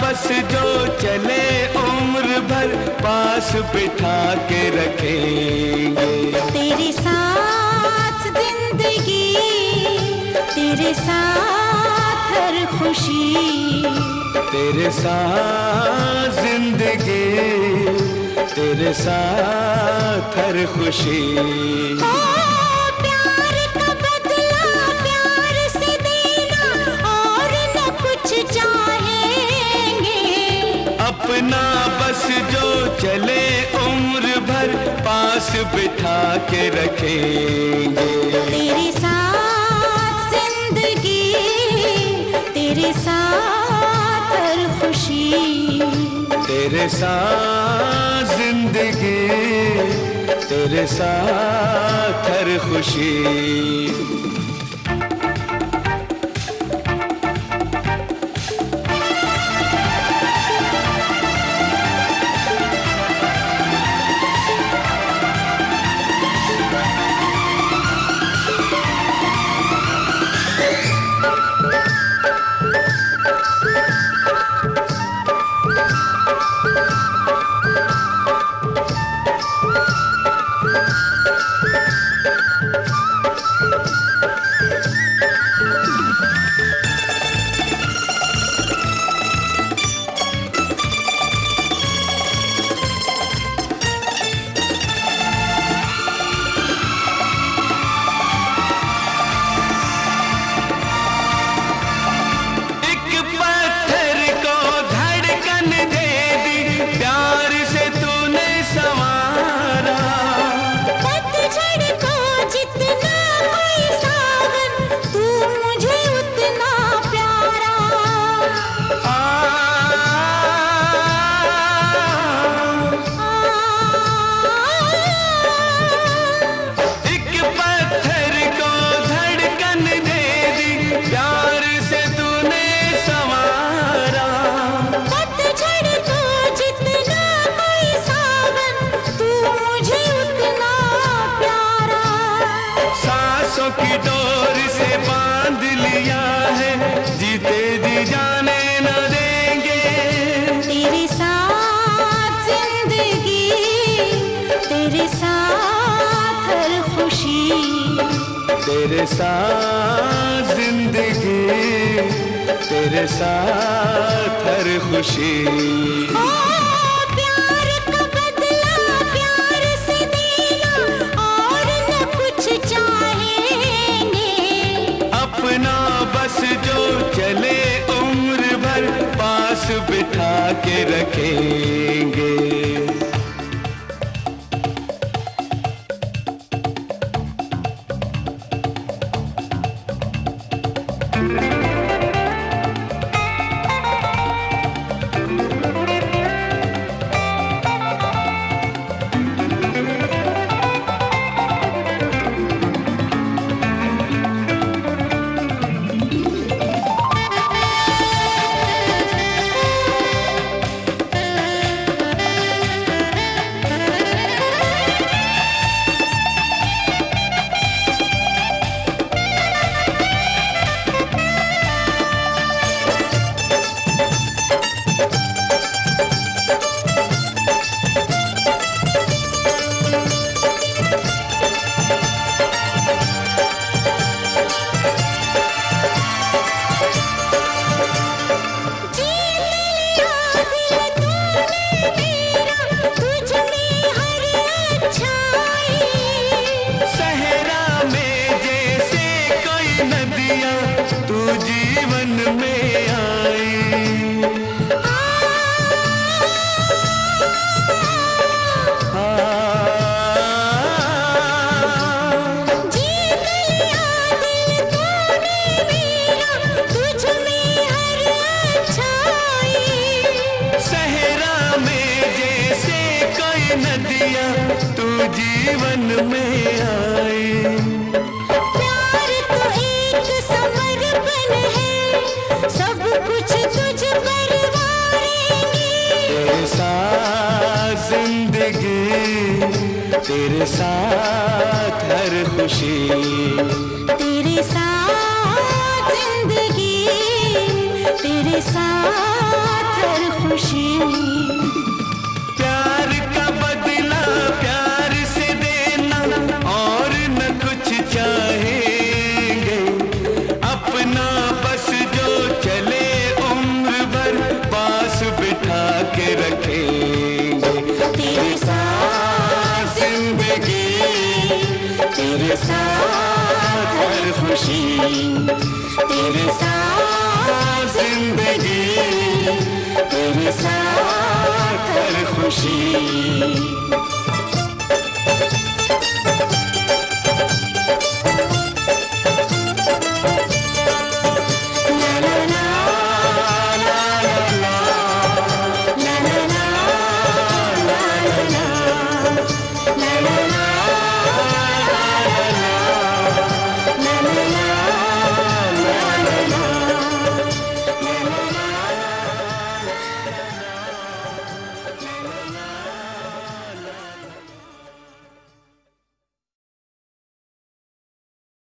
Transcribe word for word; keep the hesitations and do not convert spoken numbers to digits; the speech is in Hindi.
बस जो चले उम्र भर पास बिठा के रखेंगे। तेरे साथ जिंदगी, तेरे साथ हर खुशी, तेरे साथ जिंदगी, तेरे साथ हर खुशी। ओ प्यार का बदला प्यार से देना और न कुछ चाहेंगे। अपना बस जो चले उम्र भर पास बिठा के रखेंगे। तेरे साथ जिंदगी, तेरे साथ हर खुशी, तेरे साथ जिंदगी, तेरे साथ हर खुशी। की डोर से बांध लिया है, जीते जी जाने न देंगे। तेरे साथ जिंदगी, तेरे साथ हर खुशी, तेरे साथ जिंदगी, तेरे साथ हर खुशी। बस जो चले उम्र भर पास बिठा के रखेंगे। जीवन में आई। प्यार तो एक समर्पण है, सब कुछ तुझ पर वारेंगे। तेरे साथ जिंदगी, तेरे साथ हर खुशी, तेरे साथ जिंदगी, तेरे साथ हर खुशी। प्यार का बदला प्यार से देना और न कुछ चाहेंगे, अपना बस जो चले उम्र भर पास बिठा के रखेंगे। तेरे साथ जिंदगी तेरे साथ हर खुशी, तेरे साथ जिंदगी तेरे साथ हर खुशी।